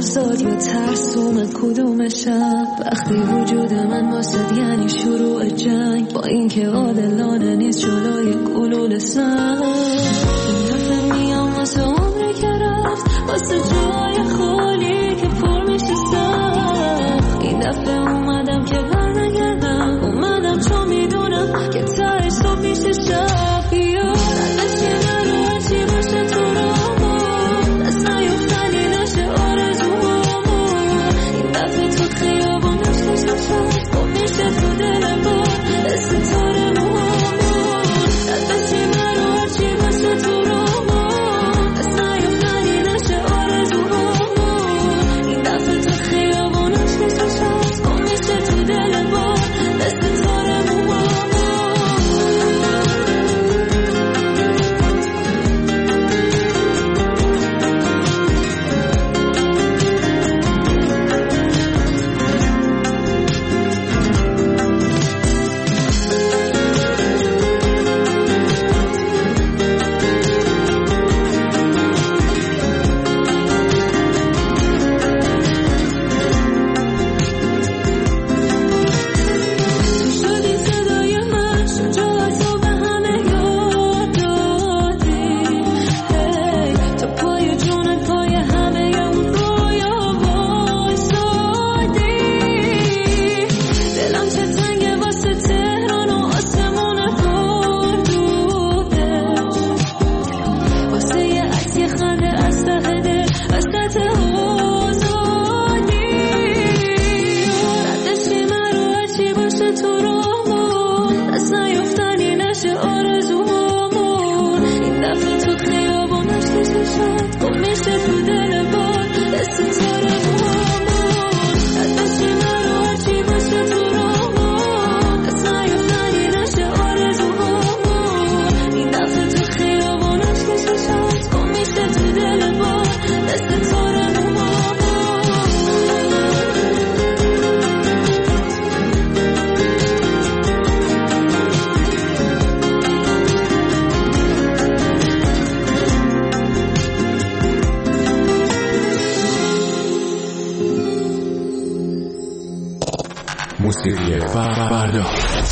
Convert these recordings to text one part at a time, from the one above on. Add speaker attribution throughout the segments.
Speaker 1: افتاد یا ترس اومد کدومشم وقتی وجود من واسد یعنی شروع جنگ با اینکه عادلانه نیست جلوی گلوله سنگ این دفعه میام واسه عمری که رفت واسه جای خالی که پر میشه سخت این دفعه اومدم که برنگردم اومدم چون میدونم که تهش صبح میشه شب بیا دستی من رو هرچی باشه تو رامون دست نیفتنی نشه آرزوهامون این دفعه تو خیابون نشتش نشد خب میشه تو دل بار ستاره موهامون دستی من رو هرچی باشه تو رامون دست نیفتنی نشه آرزوهامون این دفعه تو خیابون نشتش نشد خب میشه تو دل بار ستاره موهامون
Speaker 2: موسیقی فردا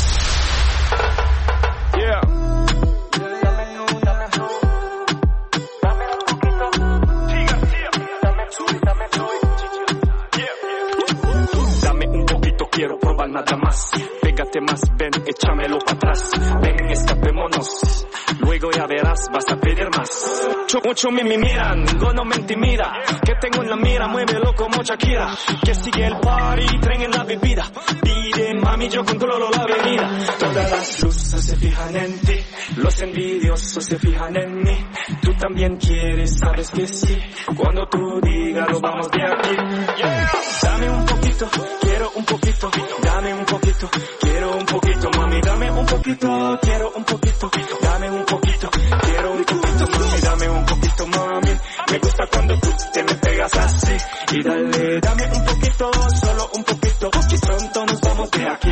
Speaker 3: quiero probar nada más. Pégate más, ven, échamelo para atrás. Ven, escapémonos. Luego ya verás, vas a pedir más. Mucho me miran, ninguno me intimida. Que tengo en la mira, muévelo como Shakira. Que sigue el party, tren en la bebida. Pide, mami, yo controlo la avenida. Todas las luces se fijan en ti. Los envidiosos se fijan en mí. Tú también quieres, sabes que sí. Cuando tú digas, lo vamos de aquí. Yeah. Dame un poquito, quiero un poquito. Dame un poquito, quiero un poquito. Mami, dame un poquito, quiero un poquito. Dame un poquito, quiero un poquito. Mami, dame un poquito, mami. Me gusta cuando tú te me pegas así. Y dale, dame un poquito, solo un poquito. Y pronto nos vamos de aquí.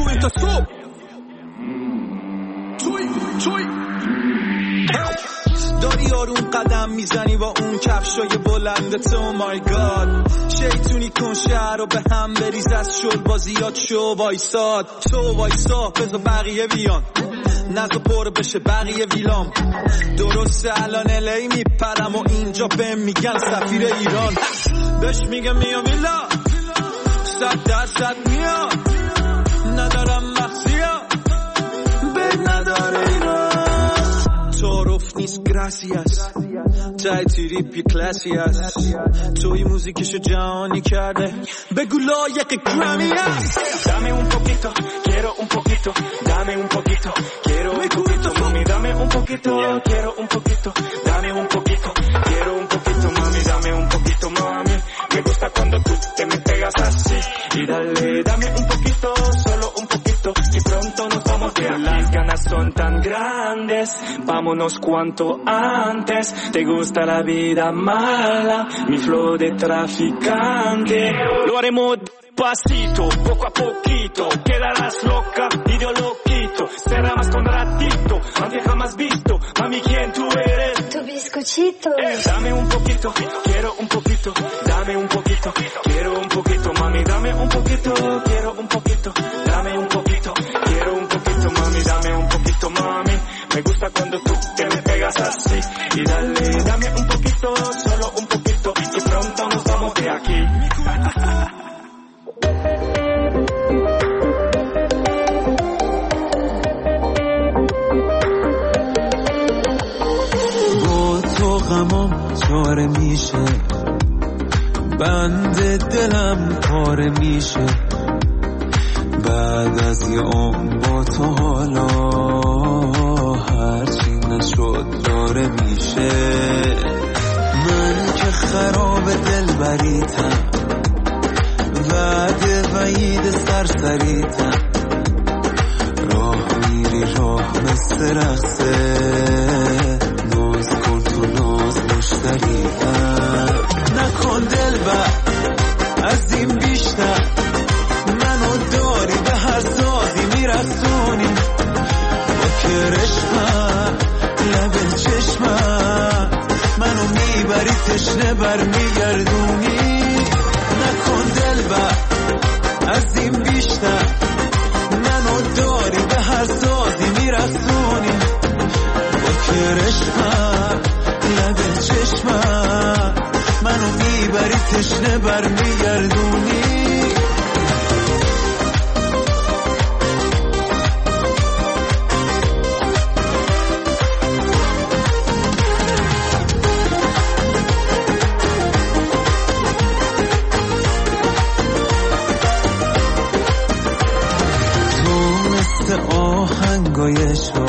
Speaker 4: داری آروم قدم میزنی با اون کفشای بلندت oh my god شیطونی کن شهر رو به هم بریز از شل بازیات شو وایساد تو وایسا بذار بقیه بیان نزا پر بشه بقیه ویلام درسته الان الی میپرم و اینجا بهم میگن سفیر ایران بهش میگم میام ویلا 100% میام ندارم مخزیا بد نداره ایران تعارف نیست گراسیاس تای تریپ یه کلاسی هست توی موزیکشو جهانی کرده بگو لایق گرامی هست
Speaker 3: Dame un poquito, quiero un poquito. Dame un poquito, quiero un poquito. Mami, dame un poquito, quiero un poquito. Dame un poquito, quiero un poquito. Mami, dame un poquito, mami. Me gusta cuando tú te me pegas así. Y dale, dame un poquito, solo un poquito. Y pronto nos vamos de aquí. Las ganas son tan grandes, vámonos cuanto antes. Te gusta la vida mala, mi flow de traficante. Lo haremos pasito, poco a poquito. Quedarás loca y yo lo quito. Será más con ratito, antes jamás visto. Mami, ¿quién tú eres?
Speaker 1: Tu bizcochito.
Speaker 3: Dame un poquito, quiero un poquito. Dame un poquito, solo un poquito, dame un poquito, quiero un poquito, mami, dame un poquito, mami. Me gusta cuando tú te me pegas así. Y dale, dame un poquito, solo un poquito, y pronto nos vamos de aquí.
Speaker 4: با تو غمام چاره میشه، بند دلم پاره میشه، بعد از یه عمر با تو حالا هرچی نشد داره میشه. من که خراب دل بریتم، وعده وعید سرسریتم، راه میری راه مثل رقصه، ناز کن تو ناز مشتریتم. نکن دل بر از این بیشتر، منو داری به هر سازی میرسونی، با کرشمم لب چشمم منو میبری تشنه بر میگردونی. نکن دل بر از این بیشتر، منو داری به هر سازی میرسونی، با کرشمم لب چشمم منو میبری تشنه بر میگردونی. آهنگای شو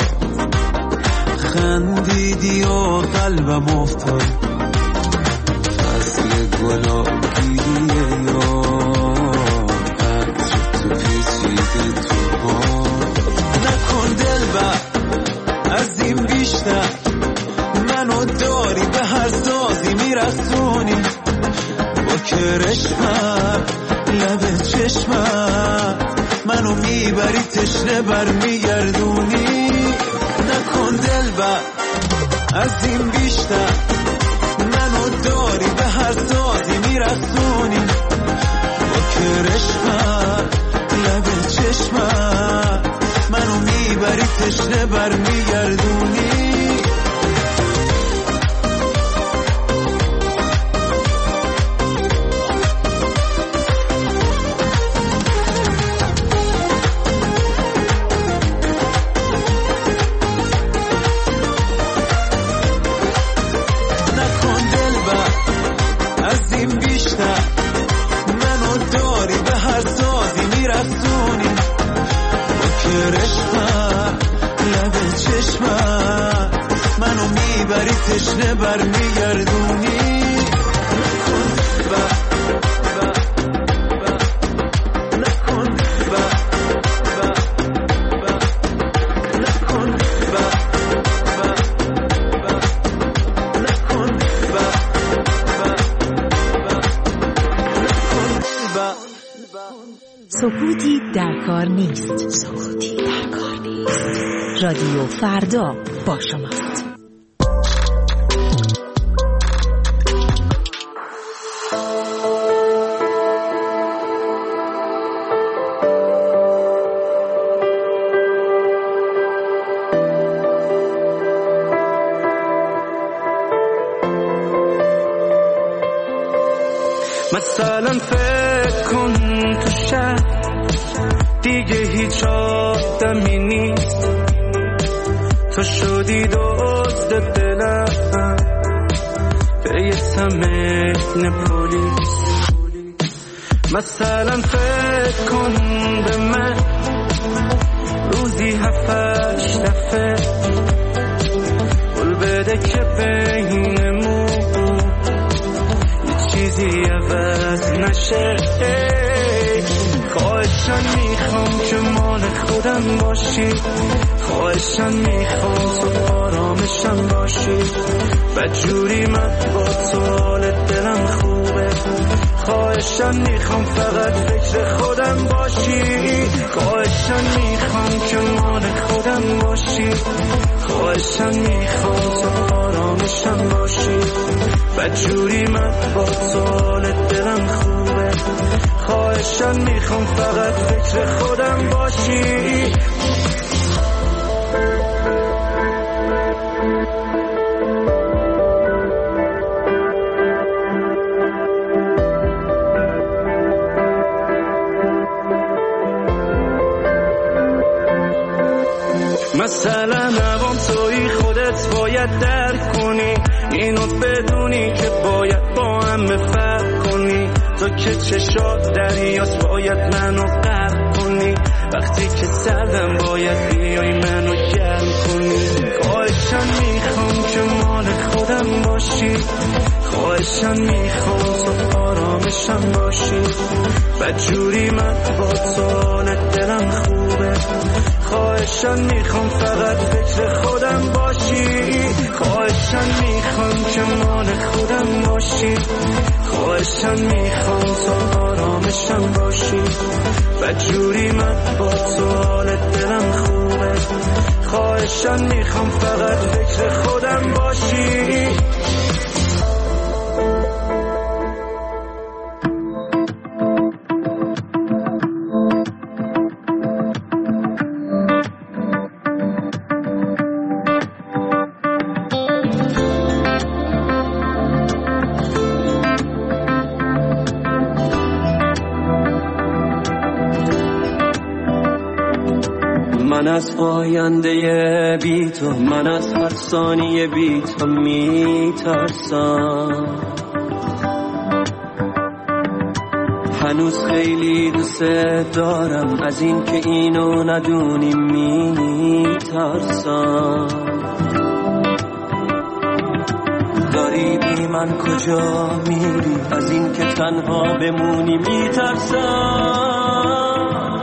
Speaker 4: خندیدی و قلبم افتاد، فصل گلابیه یا عطر تو پیچیده تو ها. نکن دل بر از این بیشتر، منو داری به هر سازی میرسونی، با کرشمم لب چشمم منو میبری تشنه بر میگردونی. نکن دل بر از این بیشتر، منو داری به هر سازی میرسونی، با کرشمم لب چشمم منو میبری تشنه بر میگردونی. تشنه بر میگردونی.
Speaker 5: سکوتی در کار نیست. سکوتی در کار نیست. رادیو فردا با شماست.
Speaker 3: مثلا فکر کن تو شب دیگه هیچ آدمی نیست، تو شدی دزد دلم بریسم پلیس. مثلا فکر کن به من روزی 7-8 دفعه قول بده که بینمون چیزی عوض نشه. خواهشان میخوام که مال خودم باشی، خواهشان میخوام تو آرامشم باشی، بدجوری من با تو حال دلم خوبه. خواهشان میخوام فقط فکر خودم باشی، خواهشان میخوام که مال خودم باشی، خواهشان میخوام تو آرامشم باشی،
Speaker 6: بدجوری من با سوال دلم خوبه، خواهشم میخوام فقط فکر خودم باشی. مثلا نوام توی خودت باید درک کنی، اینو بدونی که باید با هم فرق کنی. تو که چشات دریاست باید منو غرق کنی، وقتی که سردم باید بیای منو گرم کنی. خواهشم میخوام که مال خودم باشی، خواهشم میخوام تو آرامشم باشی. بدجوری من با تو حال دلم خوبه، خواهشم میخوام فقط فکر خودم باشی. خواهشم میخوام که مال خودم باشی، خواهشم میخوام تو آرامشم باشی. بدجوری من با تو حال دلم خوبه، خواهشم میخوام فقط فکر خودم باشی.
Speaker 7: من از آینده بی تو، من از هر ثانیه بی تو میترسم. هنوز خیلی دوست دارم، از این که اینو ندونی میترسم. داری بی من کجا میری، از این که تنها بمونی میترسم.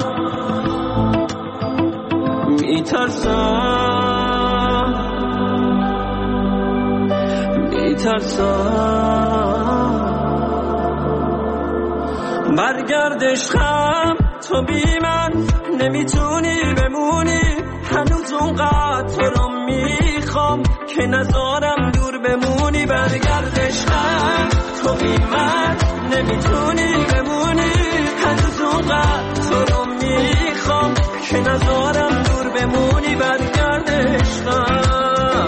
Speaker 7: برگرد عشقم، تو بی من نمیتونی بمونی. هنوز اونقدر تو رو میخوام که نذارم دور بمونی. برگرد عشقم، تو بی من نمیتونی بمونی. هنوز اونقدر تو رو میخوام که نذارم دور بمونی. برگرد عشقم،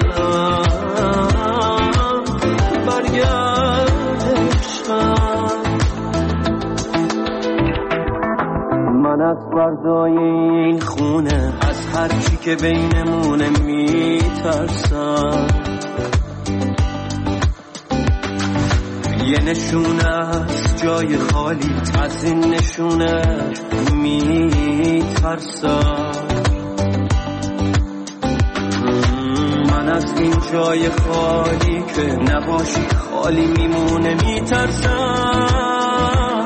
Speaker 7: برگرد عشقم. من از فردای این خونه، از هر چی که بینمونه میترسم. یه نشونه از جای خالی، از این نشونه میترسم. من از این جای خالی که نباشی خالی میمونه میترسم.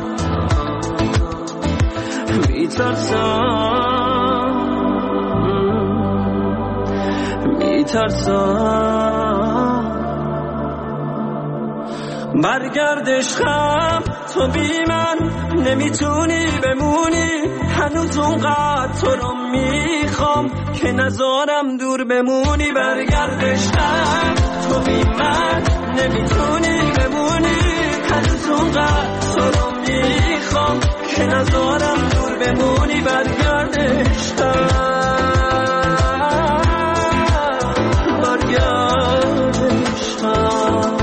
Speaker 7: برگرد عشقم، تو بی من نمیتونی بمونی. هنوز اونقدر تو رو میخوام که نذارم دور بمونی. برگرد عشقم، تو بی من نمیتونی بمونی. هنوز اونقدر تو رو میخوام که نذارم دور بمونی. برگرد عشقم، برگرد عشقم.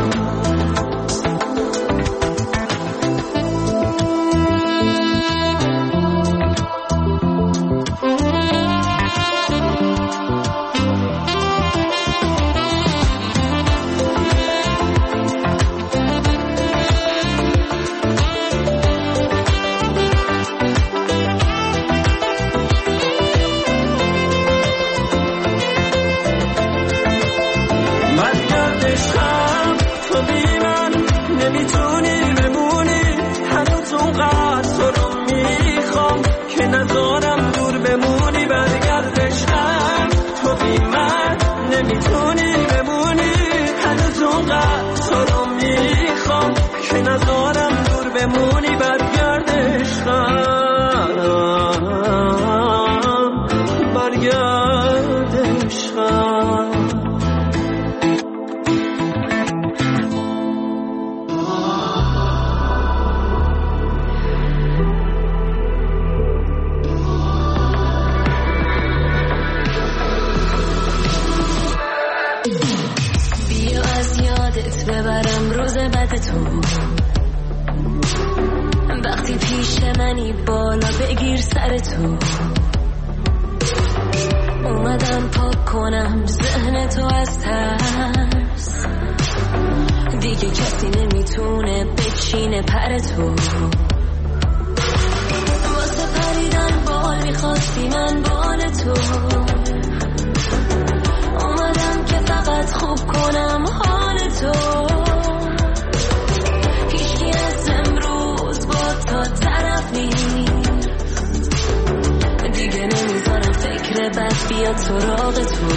Speaker 1: ببرم روز بعد تو. وقتی پیش منی بالا بگیر سر تو. اومدم پاک کنم ذهن تو از ترس. دیگه کسی نمیتونه بچینه پر تو. واسه پریدن بال میخواستی من بال تو. اومدم که فقط خوب کنم حال تو. هیچکی از امروز با تا طرف نیست. دیگه نمیذارم فکر بد بیاد سراغ تو.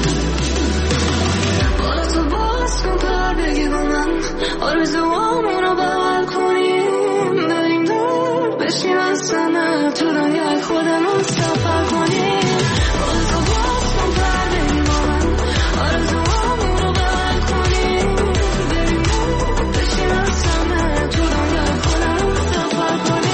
Speaker 1: بالا تو باز کن پر بگی با من آرزوامونو بغل کنیم. بریم دور بشیم از سمه تو دنیای خودمون سفر کنیم. بالا تو باز کن پر بگی با من آرزوامونو بغل کنیم. بریم دور بشیم از سمه تو دنیای خودمون سفر کنیم.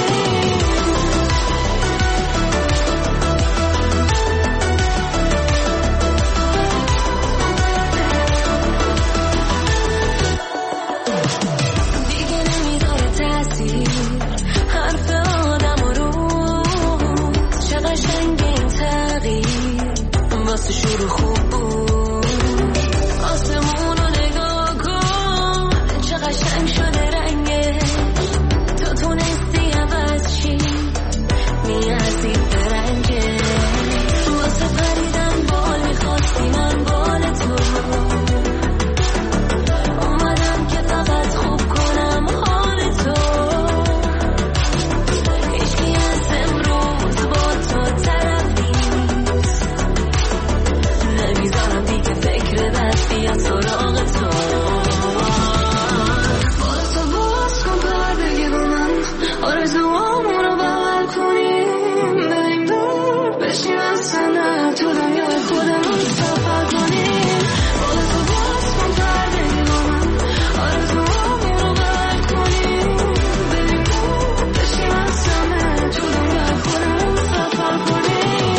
Speaker 1: شروع خوب بود. آسمون رو نگاه کن چه قشنگ شده رنگه. تو تونستی عوض شی میارزی برنگه. واسه پریدن بال میخواستی من بال تو. اومدم که فقط خوب کنم حال تو. هیچکی از امروز با تو طرف نیست. نمیذارم دیگه فکر بد بیاد سراغ تو. بالا تو باز کن پر بگی با من آرزوامونو بغل کنیم. بریم دور بشیم از سنه تو دنیای خودمون سفر کنیم. بالا تو باز کن پر بگی با من آرزوامونو بغل کنیم. بریم دور بشیم از سنه تو دنیای خودمون سفر کنیم.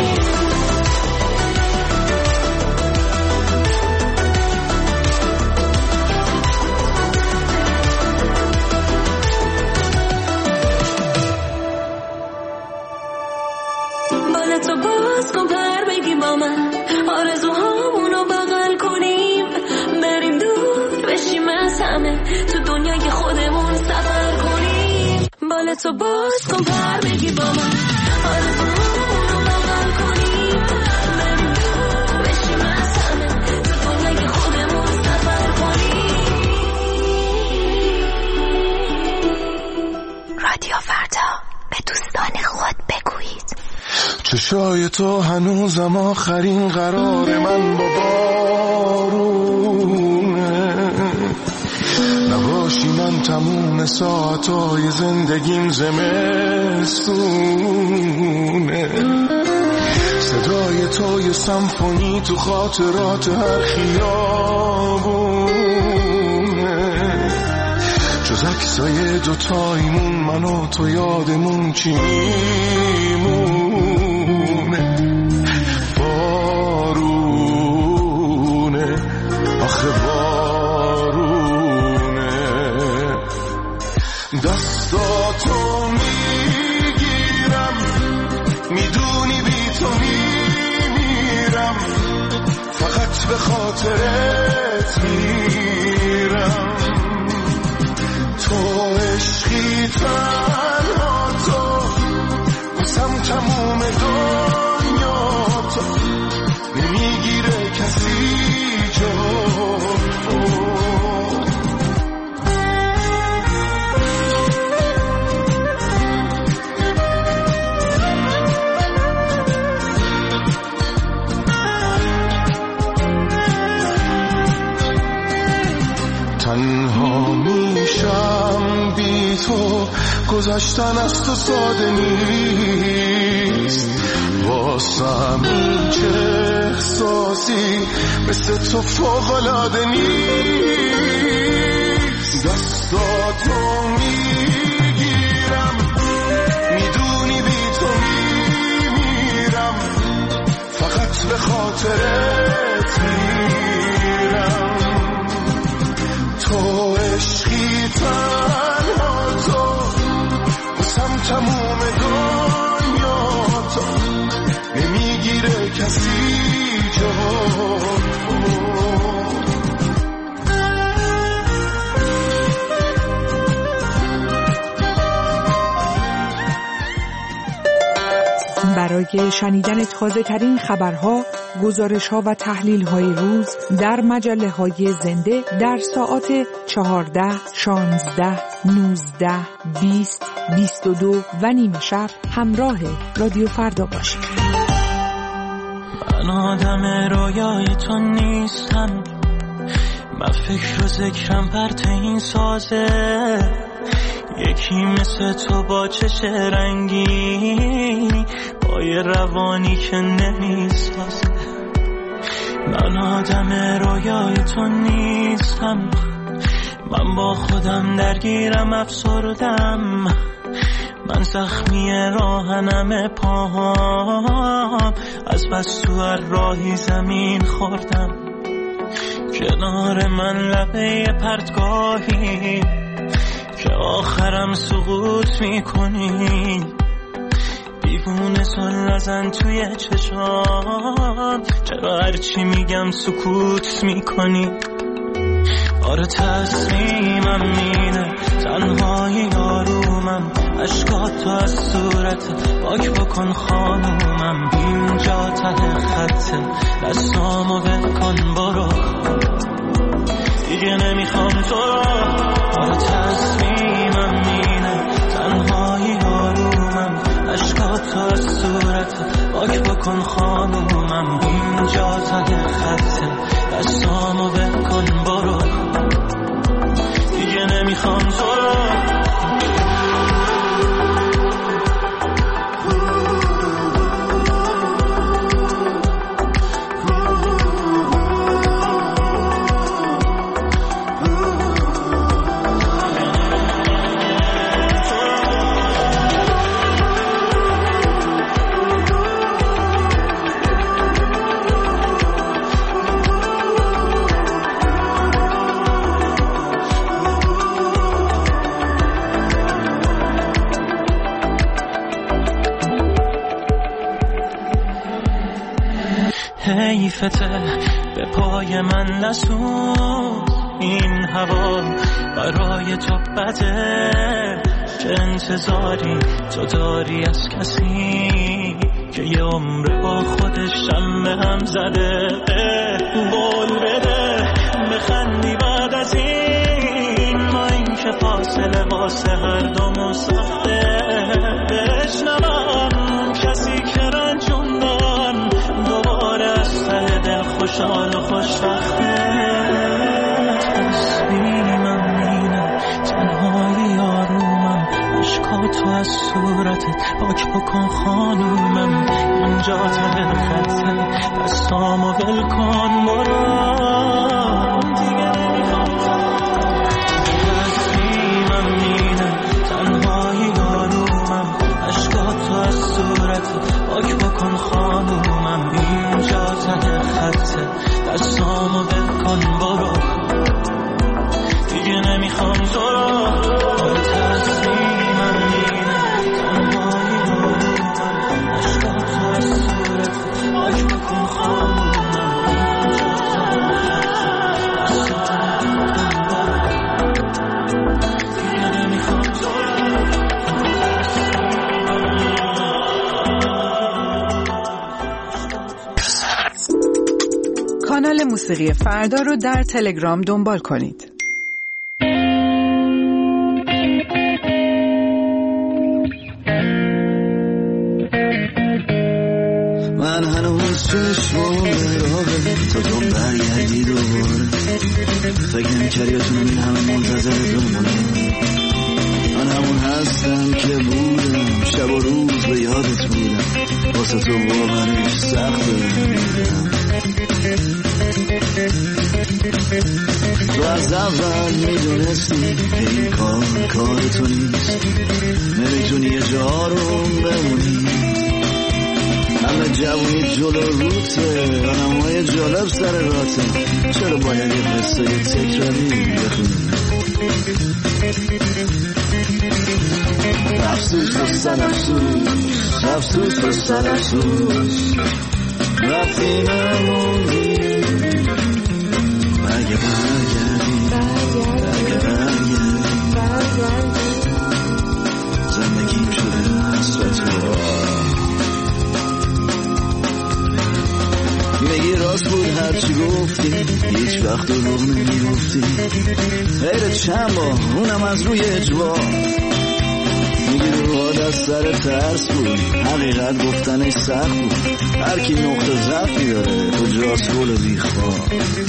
Speaker 1: بالا تو باز کن پر بگی با من آرزوهامونو بغل کنیم. بریم دور بشیم از همه تو دنیای خودمون سفر کنیم. بالا تو باز کن پر بگی با من آرزوهامونو بغل کنیم. بریم دور بشیم از همه تو دنیای خودمون سفر کنیم.
Speaker 5: رادیو فردا به دوستان خود بگویید.
Speaker 8: چشای تو هنوزم آخرین قرار من با بارونه. نباشی من تموم ساعتای زندگیم زمستونه. صدای تو یه سمفونی تو خاطرات هر خیابونه. جز عکسای دوتایمون من و تو یادمون چی میمونه. بارونه آخه بارونه. دستاتو میگیرم میدونی بی تو میمیرم. فقط به خاطرت میرم. تو عشقی تنها تو بسم تموم دنیا تو. نمیگیره کسی جو. تنها میشم بی تو. گذشتن از تو ساده نیست. واسم این چه احساسی مثل تو فوق‌العاده نیست. دستاتو میگیرم میدونی بی تو میمیرم. فقط به خاطرت میرم. تو
Speaker 9: برای شنیدن تازه ترین خبرها، گزارش‌ها و تحلیل‌های روز در مجله‌های زنده در ساعات 14، 16، 19، 20، 22 و نیم شب همراه رادیو فردا باشید.
Speaker 7: من آدم رویای تو نیستم، من فکر و ذکرم پرت این سازه، یکی مثل تو با چش رنگی، با یه روانی که نمیسازه. من آدم رویای تو نیستم، من با خودم درگیرم افسردم، من زخمی راهنم پاهام، از بس تو هر راهی زمین خوردم. کنار من لبه پرتگاهی که آخرم سقوط میکنی، بیبونه سن نزن توی چشام، چرا هرچی میگم سکوت میکنی؟ آره تصمیمم اینه، تنهایی آرومم، عشقاتو از صورت پاک بکن خانومم، اینجا ته خطه، دستامو بکن برو، دیگه نمیخوام تو رو. آره تصمیمم اینه، تنهایی آرومم، عشقاتو از صورت پاک بکن خانومم، اینجا ته خطه، دستامو بکن برو، دیگه نمیخوام تو رو. حیفته به پای من نسون، این هوا برای تو بده، چه انتظاری تو داری از کسی که یه عمر با خودش شمه هم زده؟ قول بده بخندی بعد از این، ما این که فاصله واسه هر دومون سخته، بشنوم کسی که رنجوندن دوباره از ته دل خوشحال و خوشبخته. تصمیمم اینه، تنهایی آرومم، عشقاتو از صورتت پاک بکن خانومم، اینجا ته خطه، دستامو ول کن برو، دیگه نمیخوام. تصمیمم اینه، تنهایی آرومم، عشقاتو از صورتت پاک بکن خانومم، اینجا ته خطه، دستامو ول کن برو، دیگه نمیخوام تو رو. تصمیمم اینه، تنهایی آرومم، عشقاتو از صورتت پاک بکن خانومم، اینجا ته خطه، دستامو ول کن برو، دیگه نمیخوام تو رو.
Speaker 9: کانال موسیقی فردا رو در تلگرام دنبال کنید.
Speaker 10: من هنوز چشمام راهه تا تو برگردی دوباره، فکر نمی‌کردی بتونم این همه منتظر بمونم. من همون هستم که بودم، شب و روز به یادت بودم، واسه تو باورش سخت بودم. تو از اول میدونستی که این کار تو نیست، نمیتونی یه جا رو بمونی، همه جوونی جلو روته، آنمای جالب سر راته، چرا باید یه قصه تکراری بخونی؟ افسوس و سر افسوس، افسوس و سر افسوس، رفتی نموندی، اگه برگردی، اگه برگردی، زندگیم شده حسرت و راست بود هرچی گفتی، هیچ وقت دروغ نمیگفتی. غیر چند بار اونم از روی اجبار، میگی روحات از سر ترس بود، حقیقت گفتنش سخت بود. هر کی نقطه ضعفی داره کجاست گل بیخوار.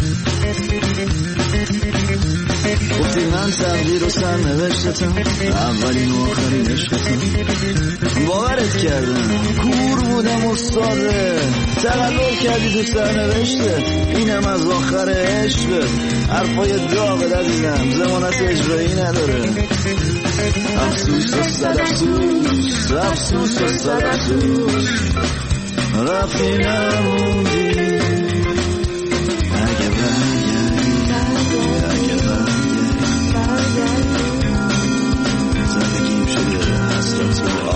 Speaker 10: گفتی من تقدیر و سرنوشتتم، اولین و آخرین عشقتم. باورت کردم کور بودم استاده، تقلل کردی تو سرنوشته، اینم از آخر عشقه. حرفای داغت عزیزم ضمانت اجرایی نداره. افسوس و صد افسوس، افسوس و صد افسوس، رفتی نموندی. اگه برگردی، اگه برگردی، زندگیم شده حسرت و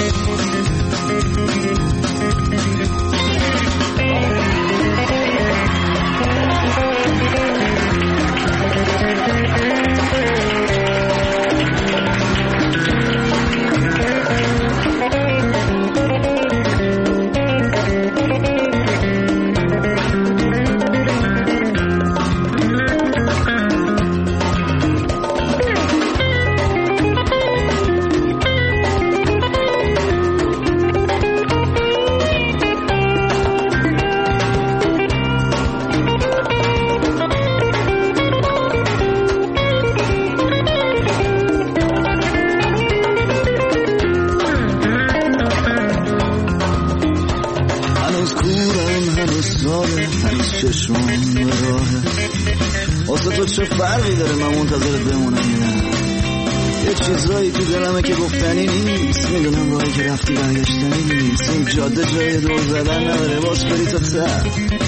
Speaker 10: چه فرقی داره من منتظرت بمونم یا نه؟ یه چیزایی تو دلمه که گفتنی نیست، میدونم راهی که رفتی برگشتنی نیست. این جاده جای دور زدن نداره، باز بری تا سر.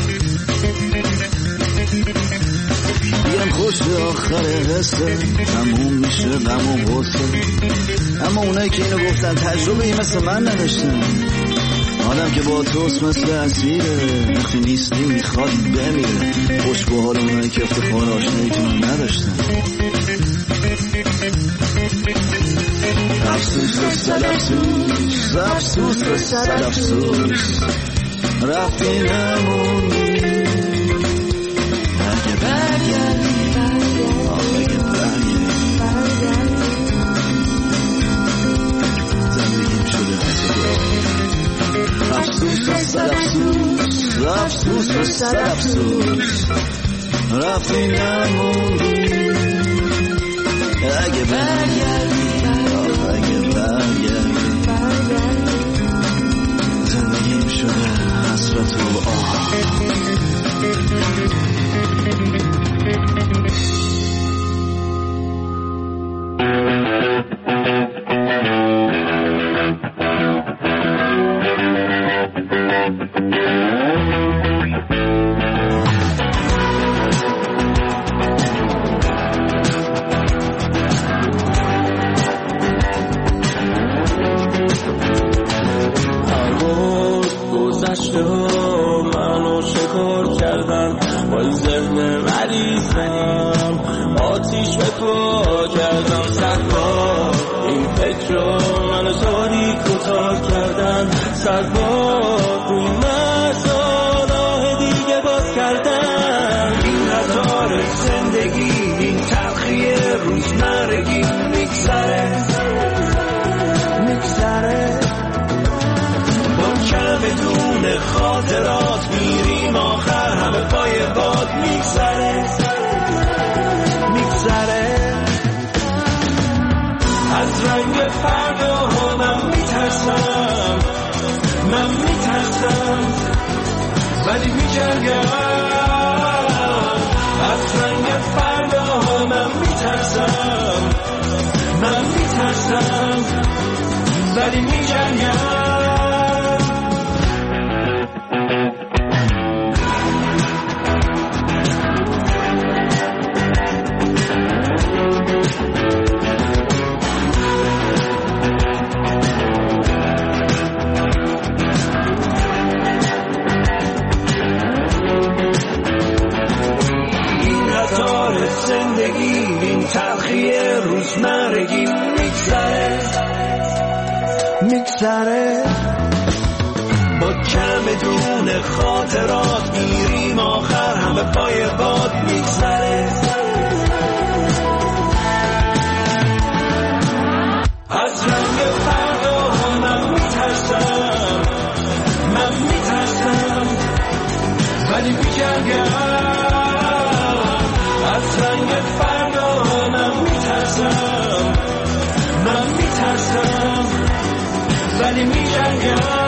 Speaker 10: بگم خوش به آخر قصه، تموم میشه غم و غصه. اما اونایی که اینو گفتن تجربه ای مثل من نداشتن. آدم که با توست مثل اسیره، وقتی نیستی میخواد بمیره. خوش به حال اونایی که افتخار آشناییتون نداشتن. افسوس و صد افسوس، افسوس و صد افسوس، رفتی نموندی. اگه برگردی، اگه برگردی، زندگیم شده حسد. افسوس و صد افسوس، افسوس و صد افسوس، رفتی نموندی. اگه برگردی، اگه برگردی، زندگیم شده حسرت و آه.
Speaker 7: منو شکار کردن با ذهن مریضم، آتیش به پا کردم. صد بار این فکر رو منو تاریک و تار کردن، صد بار روی مرزا راه دیگه باز کردن. این قطار زندگی، این تلخی روزمرگی میگذره بدون خاطرات، میریم آخر همه پای باد میگذره. از رنگ فردا من میترسم، ولی میجنگم. از رنگ فردا من میترسم، ولی میجنگم. این تلخی روزمرگی میگذره با کم دون خاطرات، میریم
Speaker 6: میجنگم از رنگ فردا من میترسم ولی میجنگم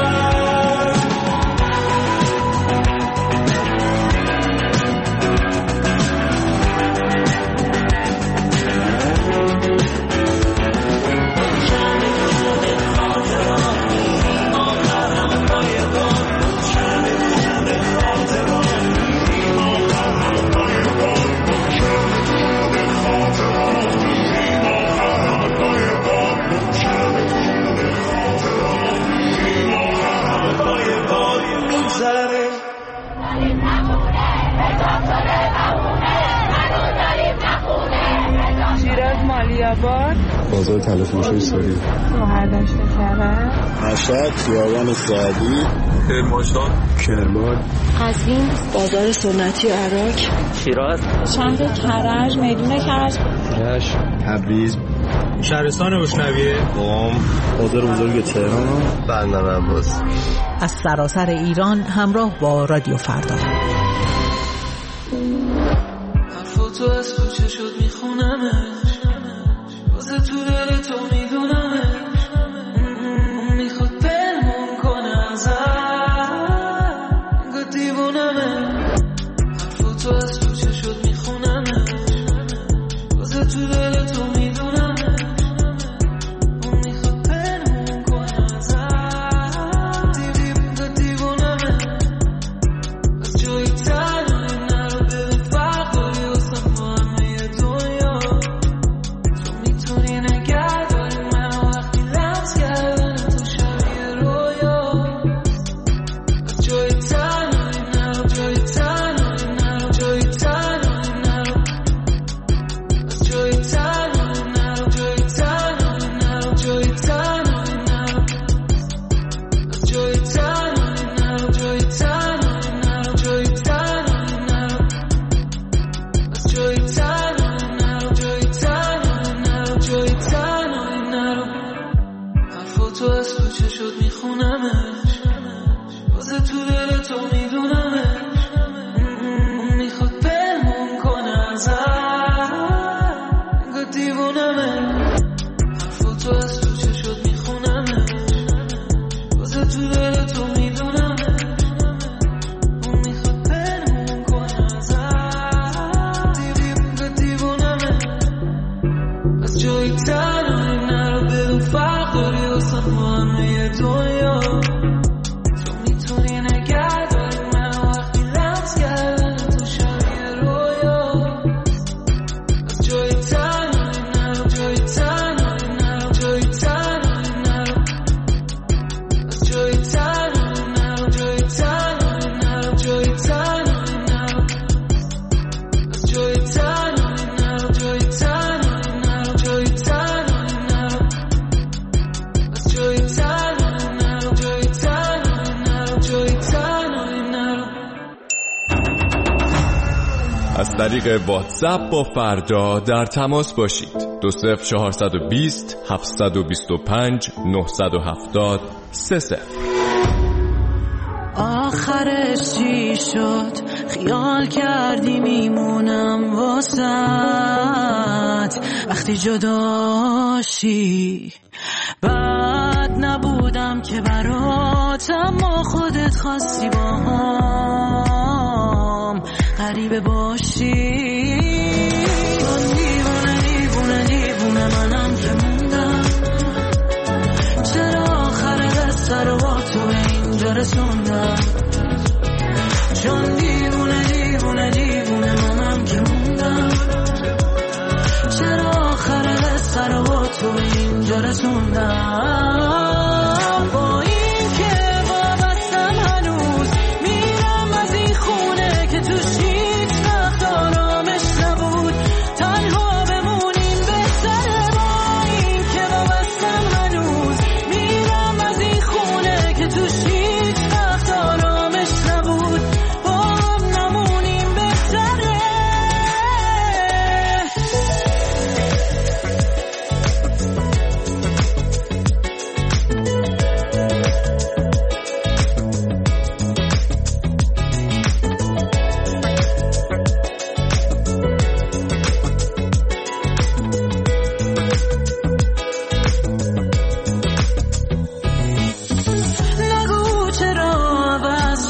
Speaker 11: بازار تلفروشی ساری
Speaker 12: مهردشت کرد
Speaker 11: مشهد خیابان سعدی
Speaker 13: کرمانشاه
Speaker 11: کرمان
Speaker 12: قزوین بازار سنتی عراق
Speaker 13: شیراز
Speaker 12: شهر کرج میدون کرج
Speaker 11: تبریز
Speaker 14: شهرستان روشنویه
Speaker 11: قم بازار بزرگ تهران
Speaker 15: بندر عباس.
Speaker 5: از سراسر ایران همراه با رادیو فردا.
Speaker 6: حرفاتو از تو چه شد میخونمش واسه تو دل تو میدونمش میخواد پنهون کنه ازم انگار دیوونمه حرفاتو از تو چه شد میخونمش واسه تو دل تو میدونمش میخواد پنهون کنه ازم انگار دیوونمه از جایی تنهایی نرو ببین فرق داری واسه ما همه دنیا تو میتونی نگه داری من وقتی لمس کردن تو شبیه رویا از جایی تنهایی نرو جایی تنهایی نرو جایی تنهایی نرو از جایی تنهایی نرو جایی تنهایی نرو جایی تنهایی نرو از جایی تنهایی نرو جایی تنهایی نرو جایی تنهایی نرو از جایی تنهایی نرو جایی تنهایی نرو جایی تنهایی نرو حرفاتو از تو چه شد میخونمش واسه تو دل تو میدونمش میخواد پنهون کنه ازم انگار دیوونمه حرفاتو از تو چه شد میخونمش واسه تو دل تو میدونمش میخواد پنهون کنه ازم انگار دیوونمه از جایی تنهایی نرو ببین فرق داری واسه ما همه دنیا تو میتونی نگه داری من وقتی لمس کردن تو شبیه رویا از جایی تنهایی نرو جایی تنهایی نرو جایی تنهایی نرو از جایی تنهایی نرو جایی تنهایی نرو جایی تنهایی نرو از جایی تنهایی نرو جایی تنهایی نرو جایی تنهایی نرو از جایی تنهایی نرو جایی تنهایی نرو جایی تنهایی نرو.
Speaker 2: از طریق واتساپ با فردا در تماس باشید. 20420 725 970 30.
Speaker 1: آخرش چی شد خیال کردی میمونم واسط وقتی جداشی بد نبودم که برات اما خودت خواستی با هم غریبه باشی من دیوونه دیوونه دیوونه منم که موندم چرا آخر قصه رو با تو اینجا رسوندم چون دیوونه دیوونه دیوونه منم که موندم چرا آخر قصه رو با تو اینجا رسوندم با این که وابستم هنوز میرم از این خونه که توش هیچ وقت آرامش نبود تنها بمونیم بهتره با این که وابستم هنوز میرم از این خونه که توش هیچ وقت آرامش نبود با هم نمونیم بهتره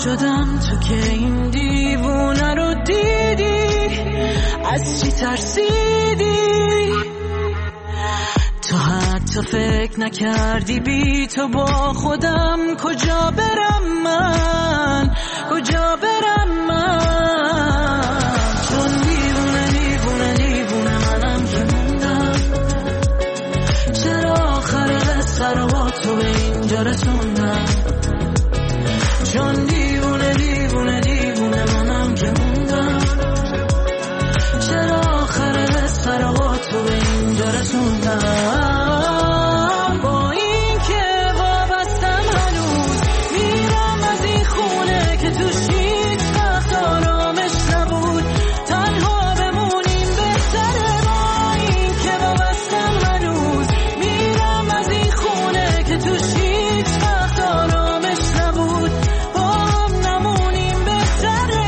Speaker 1: شدم تو که این دیوونه رو دیدی، از چی ترسیدی؟ تو حتی فکر نکردی بی تو با خودم کجا برم من، کجا برم من؟ چون دیوونه دیوونه دیوونه منم که موندم، چرا آخر قصه رو با تو به اینجا رسوندم؟ چون دیوونه دیوونه دیوونه منم که موندم، چرا آخر قصه رو با تو به اینجا رسوندم؟ با این که وابستم هنوز میرم از این خونه که توش هیچ وقت آرامش نبود، تنها بمونیم بهتره. با این که وابستم هنوز میرم از این خونه که توش هیچ وقت آرامش نبود، با هم نمونیم بهتره.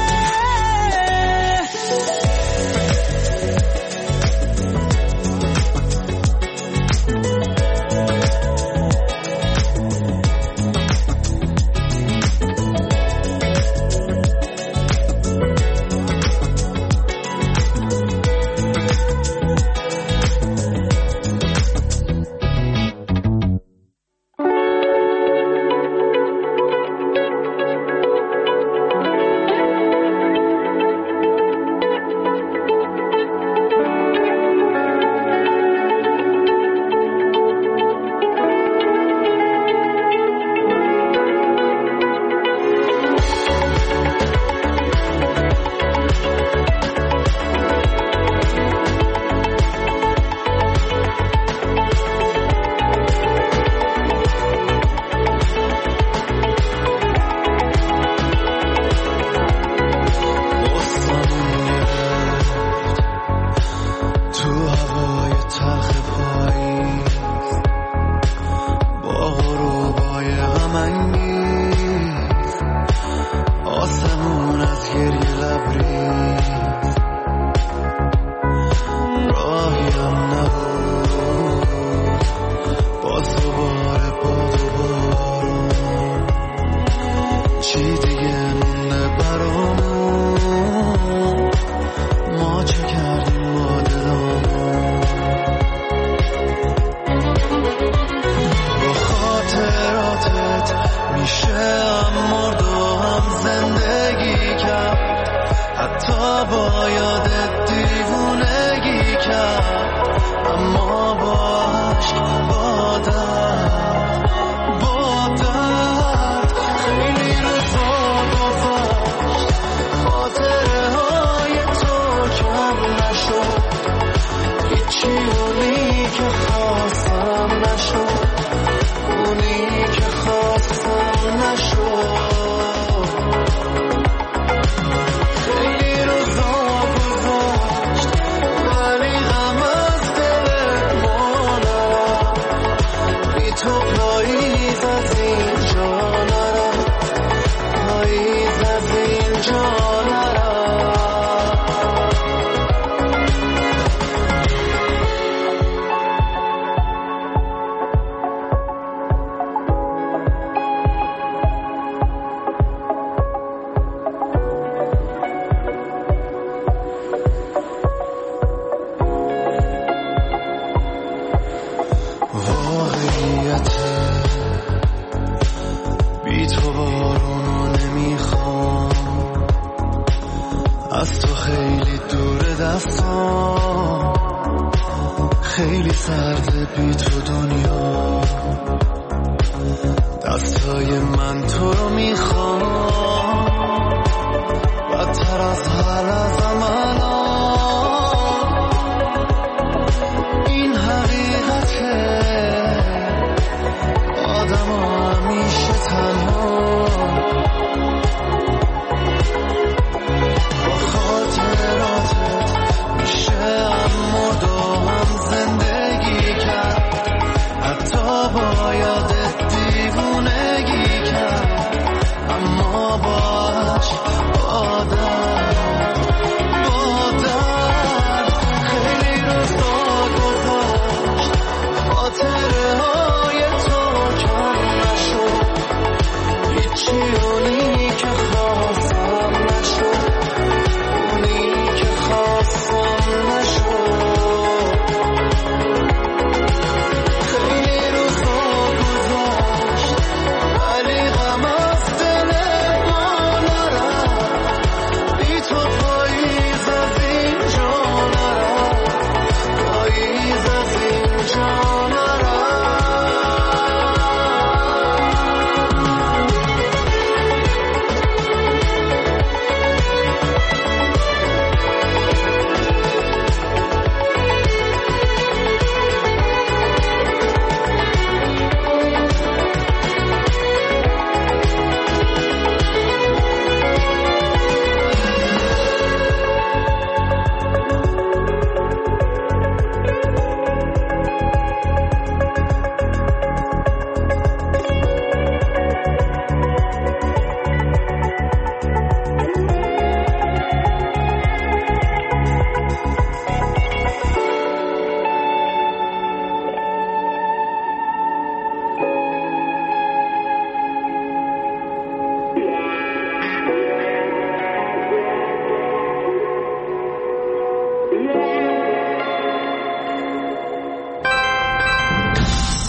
Speaker 10: خیلی سرده بی تو دنیا، دستای من تو رو میخوام بدتر از هر زمان. این حقیقته آدم همیشه تنها با خاطراتت میشه مرد و هم زندگی کرد، حتی با یادت دیوونگی کرد، اما باش خیلی روزا گذاشت، خاطره های تو کم نشد، هیچی و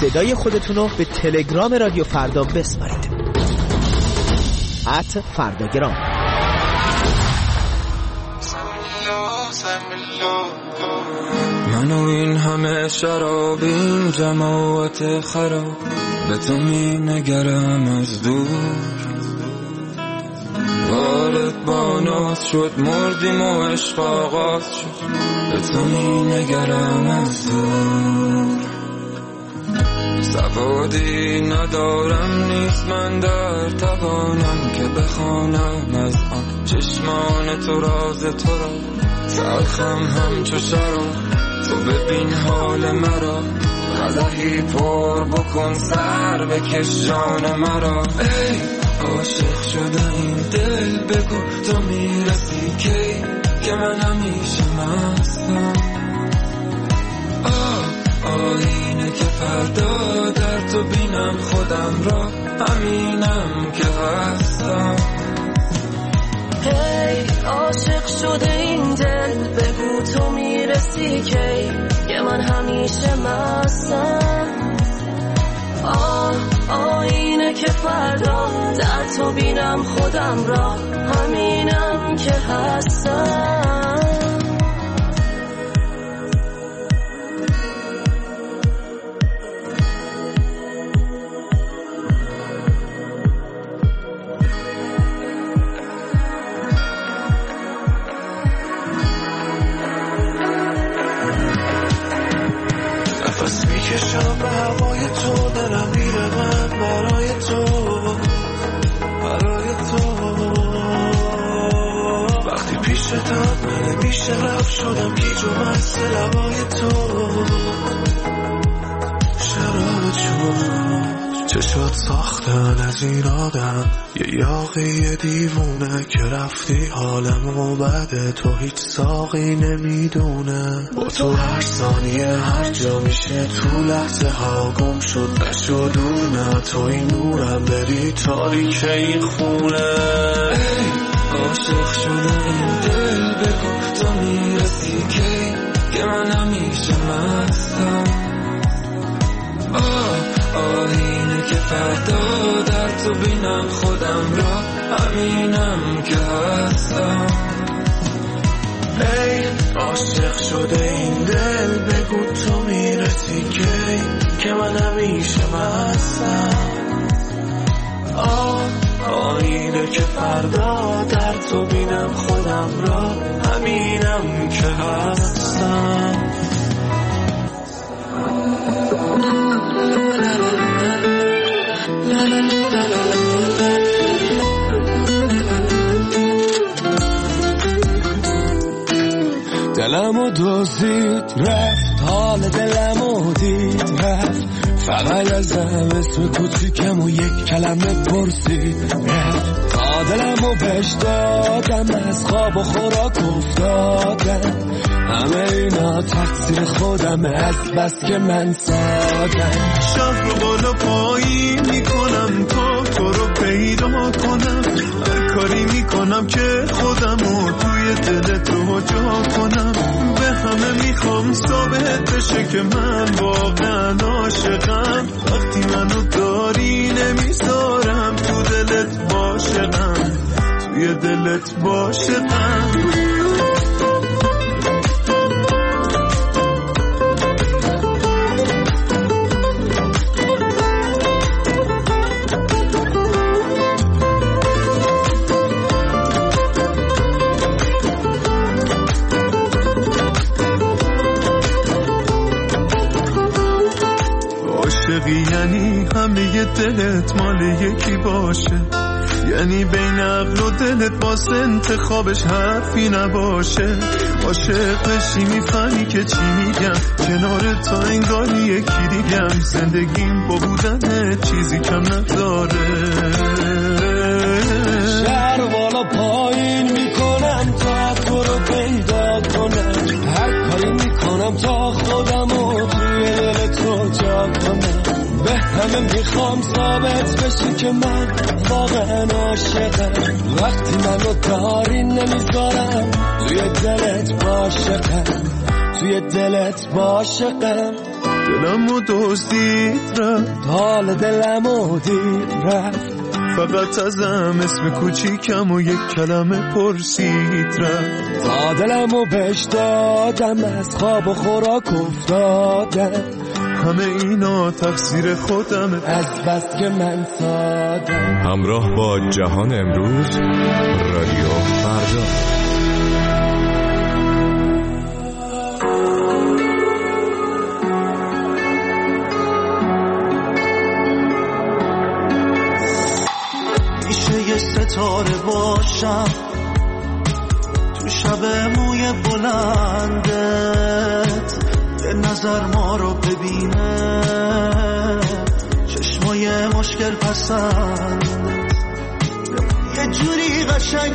Speaker 13: صدای خودتون رو به تلگرام رادیو فردا بسپارید. @فرداگرام.
Speaker 15: منو این همه شراب، این جماعت خراب، به تو می نگرم از دور. حالت با ناز شد، مردیم و عشق آغاز شد، به تو می نگرم از دور. سوادی ندارم، نیست من در توانم که بخوانم از آن چشمان تو راز تو را. تلخم همچو شراب، تو ببین حال مرا، قدحی پر بکن سر بکش جان مرا. ای عاشق شده این دل، بگو تو میرسی کی که من همیشه مستم. آینه که فردا در تو بینم خودم را، همینم که هستم.
Speaker 1: هی عاشق شده این دل، بگو تو میرسی کی که من همیشه مستم. آینه که فردا در تو بینم خودم را، همینم که هستم.
Speaker 6: میکشم به هوای تو، دلم میره من برای تو، برای تو. وقتی پیشتم نمیشه رفت، شدم گیج و مست لبای تو. شراب چون چشات ساختن از این آدم، یه یاقی دیوونه که رفتی حالمو بده، تو هیچ ساقی نمیدونه. با تو هر ثانیه هر جا میشه، تو لحظه ها گم شد نشدونه. تو این نورم بری تاریک این خونه.
Speaker 15: ای عاشق شده این دل، بگو تو میرسی کی که من همیشه مستم. آینه که فردا در تو بینم خودم را، همینم که هستم.
Speaker 6: ای عاشق شده این دل، بگو تو میرسی کی که من همیشه مستم. آینه که فردا در تو بینم خودم را، همینم که هستم.
Speaker 16: دلمو دزدید رفت، حال دلمو دید رفت، فقط ازم اسم کوچیکم و یک کلمه پرسید رفت. تا دلمو بهش دادم، از خواب و خوراک افتادم، همه اینا تقصیر خودم، از بس که من سادم.
Speaker 6: شهر رو بالا پایی میکنم تو رو پیدا کنم، هر کاری میکنم که خودمو توی دل تو جا کنم. به همه میخوام ثابت بشه که من واقعا عاشقم، وقتی منو داری نمیذارم تو دلت باشقم، توی دلت باشقم. یعنی همه دلت مال یکی باشه، یعنی بین عقل و دلت واسه انتخابش حرفی نباشه. عاشق بشی میفهمی که چی میگم، کنار تو انگاری یکی دیگم. زندگیم با بودن چیزی کم نداره.
Speaker 16: شهر بالا پایین میکنم تا تو رو پیدا کنم، هر کاری میکنم تا خودم رو توی دل تو جا کنم. به همه میخوام ثابت بشی که من واقعا عاشقم، وقتی منو داری نمیذارم توی دلت باشقم، توی دلت باشقم.
Speaker 4: دلمو دزدید رفت،
Speaker 16: حال دلمو دید رفت،
Speaker 4: فقط ازم اسم کوچیکم و یک کلمه پرسید رفت.
Speaker 16: تا دلمو بهش دادم، از خواب و خوراک افتادم،
Speaker 4: همه اینا تقصیر خودمه،
Speaker 16: از بس که من سادم.
Speaker 2: همراه با جهان امروز، رادیو فردا.
Speaker 10: میشه یه ستاره باشم تو شب موی بلندت، یه نظر ما رو ببینه، چشمای مشکل پسندت، یه جوری قشنگ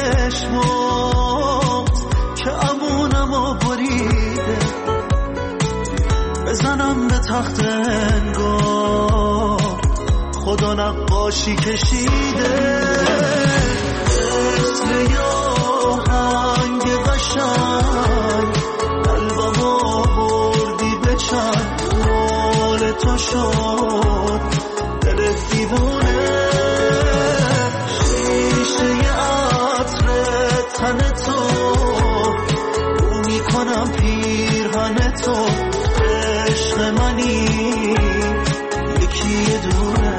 Speaker 10: چشمات که امونمو بریده، بزنم به تخت انگار خدا نقاشی کشیده، مثل آهنگ قشنگ قلبمو بردی به چند، مال تو شد دل دیوونه، شیشه عطر تن تو رو میکنم پیرهن تو، عشق منی یکی دونه.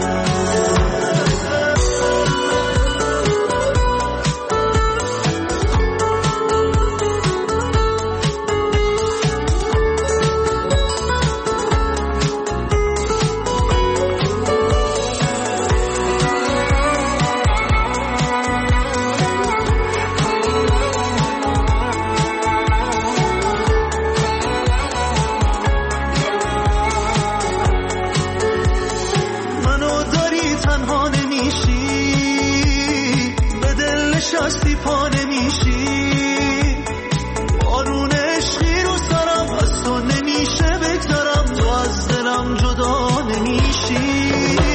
Speaker 10: نشستی پا نمیشی، بارون عشقی رو سرم، از تو نمیشه بگذارم، تو از دلم جدا نمیشی،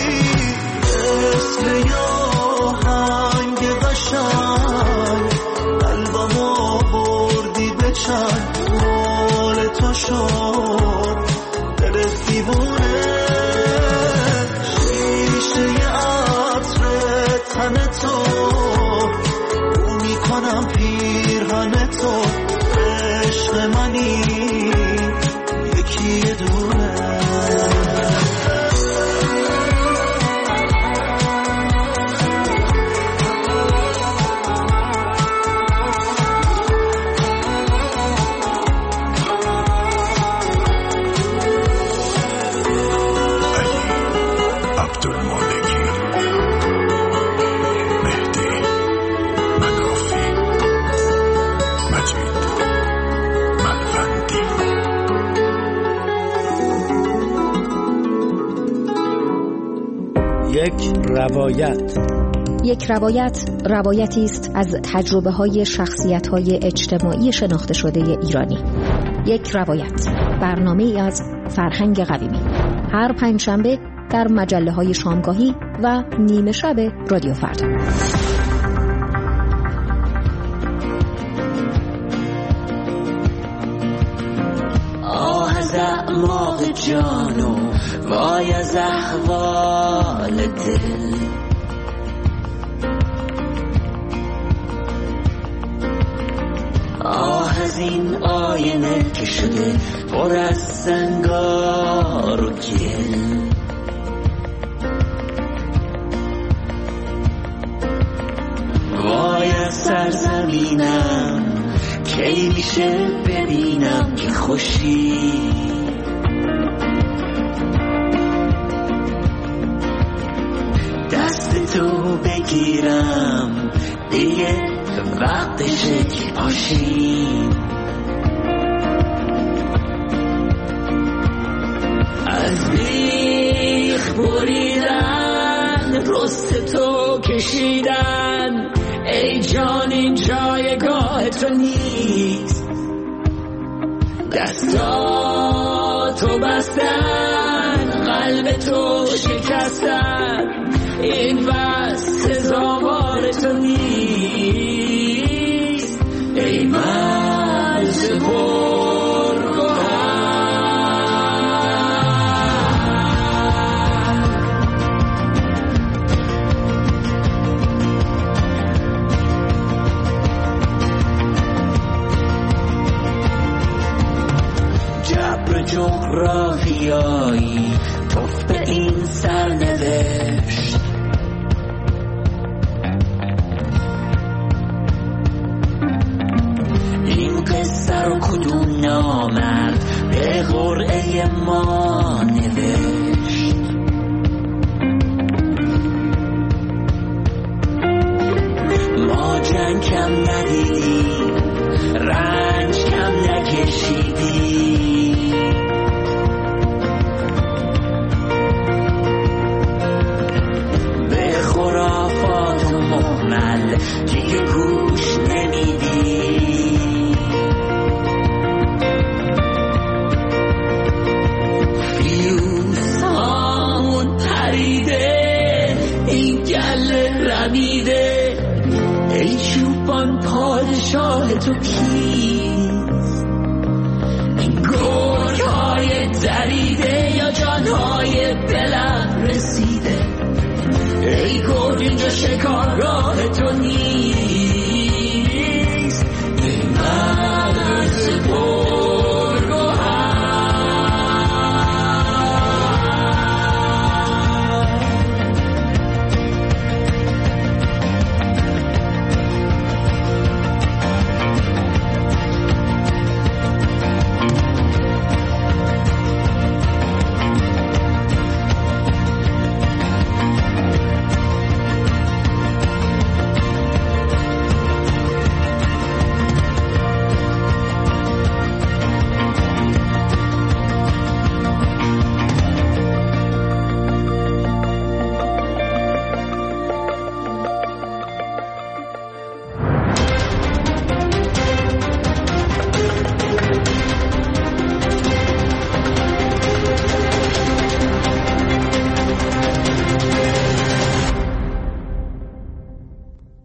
Speaker 10: مثل آهنگ قشنگ قلبمو بردی به چند، مال تو شد دل دیوونه، شیشه عطر تن تو کنم پیرهن تو، عشق منی یکی دونه.
Speaker 5: یک روایت روایتی است از تجربه‌های شخصیت‌های اجتماعی شناخته شده ایرانی. یک روایت، برنامه‌ای از فرهنگ قویمی، هر پنجشنبه در مجله‌های شامگاهی و نیمه شب رادیو فردا.
Speaker 1: آه از اعماق جانو وای از احوال دل، آه از این آینه که شده پر از زنگار و گل، وای از سرزمینم کی میشه ببینم که خوشی، دست تو بگیرم دیگه وقتشه که پاشیم، از بیخ بریدن رست تو کشیدن، ای جان این جایگاه تو نیست، دستاتو بستن قلب تو شکستن، این بس سزاوار تو نیست، ای مرز پرگوهر.
Speaker 17: دریایی توف به این سرنوشت. این قصه رو کدوم نامرد به قرعه ما نوشت؟ ما جنگ کم ندیدیم، رنج کم نکشیدیم، به خرافات مهمل دیگه گوش نمیدیم. فیوزهامون پریده، این گله رمیده، ای چوبان پادشاه تو کیست؟ این گرگ‌های دریده یا جان‌های بلند رسیده؟ ای گرگ اینجا شکارگاه تو نیست.